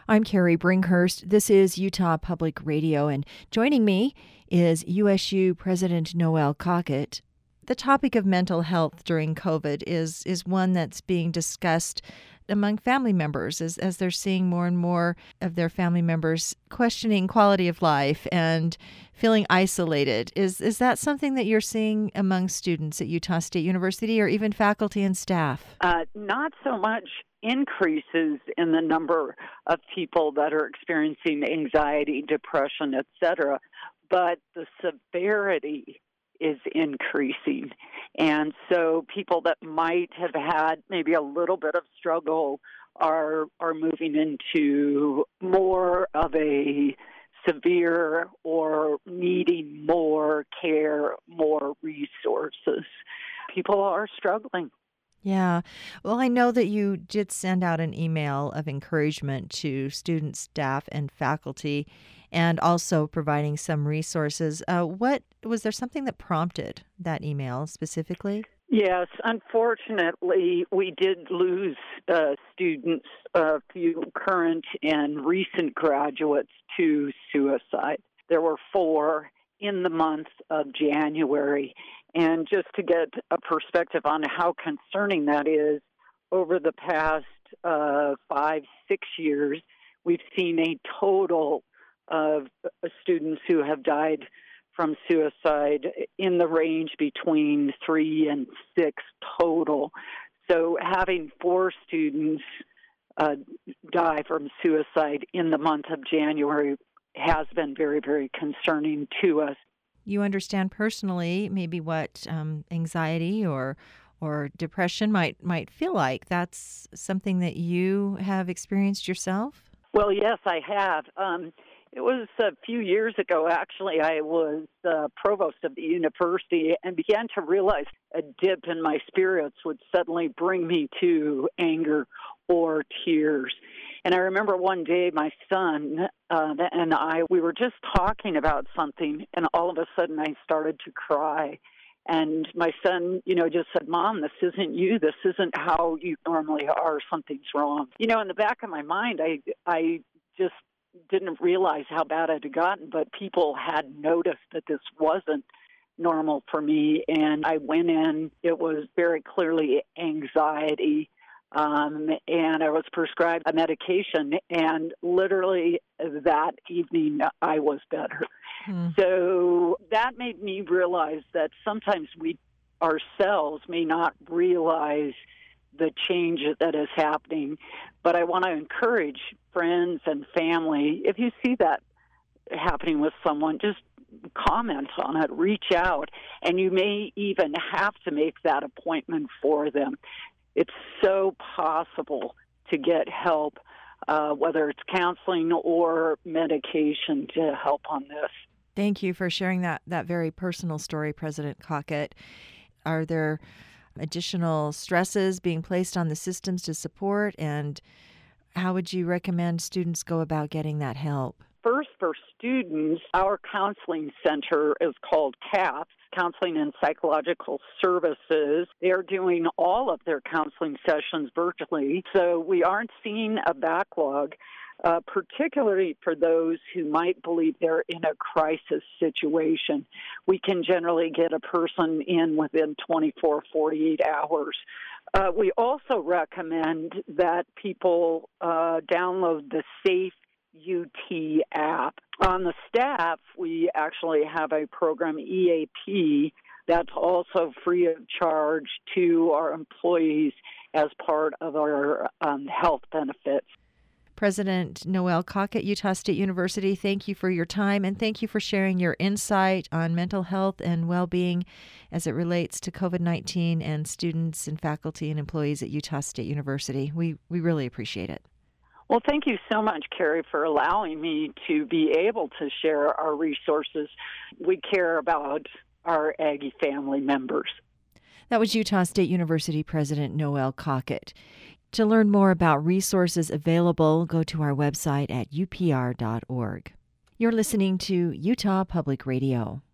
I'm Carrie Brinkhurst. This is Utah Public Radio, and joining me is USU President Noel Cockett. The topic of mental health during COVID is one that's being discussed among family members as they're seeing more and more of their family members questioning quality of life and feeling isolated. Is that something that you're seeing among students at Utah State University or even faculty and staff? Not so much increases in the number of people that are experiencing anxiety, depression, etc., but the severity is increasing. And so people that might have had maybe a little bit of struggle are moving into more of a severe or needing more care, more resources. People are struggling. Yeah. Well, I know that you did send out an email of encouragement to students, staff, and faculty, and also providing some resources. What was there something that prompted that email specifically? Yes, unfortunately, we did lose students, a few current and recent graduates, to suicide. There were 4 in the month of January. And just to get a perspective on how concerning that is, over the past 5-6 years, we've seen a total of students who have died from suicide in the range between 3 and 6 total. So having 4 students die from suicide in the month of January has been very, very concerning to us. You understand personally maybe what anxiety or depression might feel like. That's something that you have experienced yourself? Well, yes, I have. It was a few years ago, actually. I was provost of the university and began to realize a dip in my spirits would suddenly bring me to anger or tears. And I remember one day my son and I, we were just talking about something, and all of a sudden I started to cry. And my son, just said, "Mom, this isn't you. This isn't how you normally are. Something's wrong." In the back of my mind, I just didn't realize how bad it had gotten, but people had noticed that this wasn't normal for me. And I went in, it was very clearly anxiety. And I was prescribed a medication, and literally that evening I was better. So that made me realize that sometimes we ourselves may not realize the change that is happening. But I want to encourage friends and family, if you see that happening with someone, just comment on it, reach out, and you may even have to make that appointment for them. It's so possible to get help, whether it's counseling or medication, to help on this. Thank you for sharing that very personal story, President Cockett. Are there additional stresses being placed on the systems to support, and how would you recommend students go about getting that help? First, for students, our counseling center is called CAPS, Counseling and Psychological Services. They're doing all of their counseling sessions virtually, so we aren't seeing a backlog, particularly for those who might believe they're in a crisis situation. We can generally get a person in within 24, 48 hours. We also recommend that people download the Safe UT app. On the staff, we actually have a program, EAP, that's also free of charge to our employees as part of our health benefits. President Noel Cockett, Utah State University, thank you for your time, and thank you for sharing your insight on mental health and well-being as it relates to COVID-19 and students and faculty and employees at Utah State University. We really appreciate it. Well, thank you so much, Carrie, for allowing me to be able to share our resources. We care about our Aggie family members. That was Utah State University President Noel Cockett. To learn more about resources available, go to our website at upr.org. You're listening to Utah Public Radio.